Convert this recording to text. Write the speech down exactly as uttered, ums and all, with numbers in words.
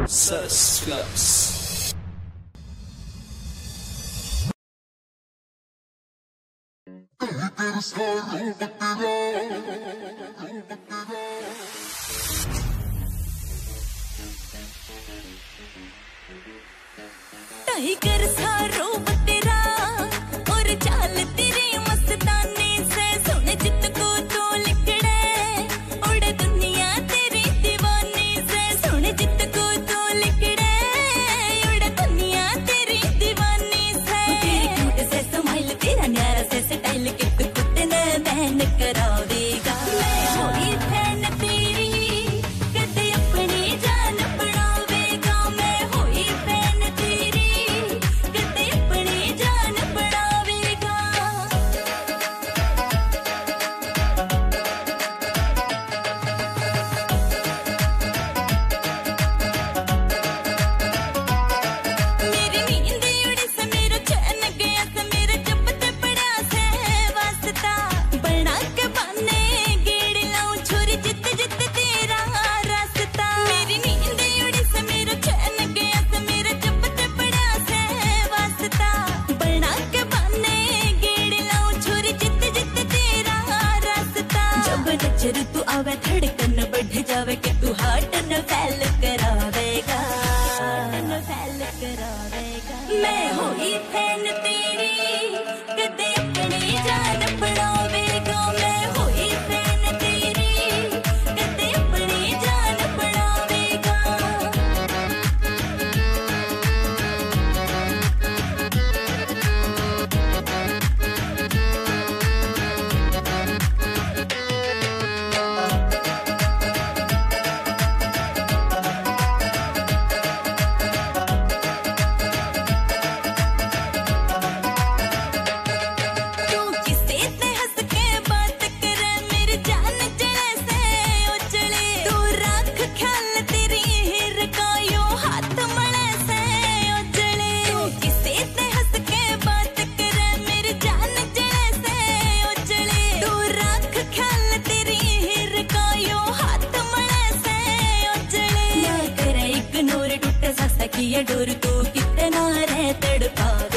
Sus Films. Tiger सा रूप तेरा और चाल तेरी मस्तानी से सुन जित को तू लिखड़े उड़े दुनिया तेरी दीवानी से सुन जित को तू लिखड़े उड़े दुनिया तेरी दीवानी से तेरी क्यूट से स्माइल तेरा न्यारा से स्टाइल के तू खुद ने बैन करावेगा मैं होई फैन तेरी कदे अपनी जान बढ़ावेगा मैं होई फैन तेरी तू आवे धड़कन बढ़ जावे कि तू हार्ट न फैल करावेगा न फैल करावेगा मैं होई फैन तेरी कदे अपनी जान बढ़ावेगा मैं होई फैन तेरी कदे अपनी जान बढ़ावेगा ये डोर तू कितना रह तड़पा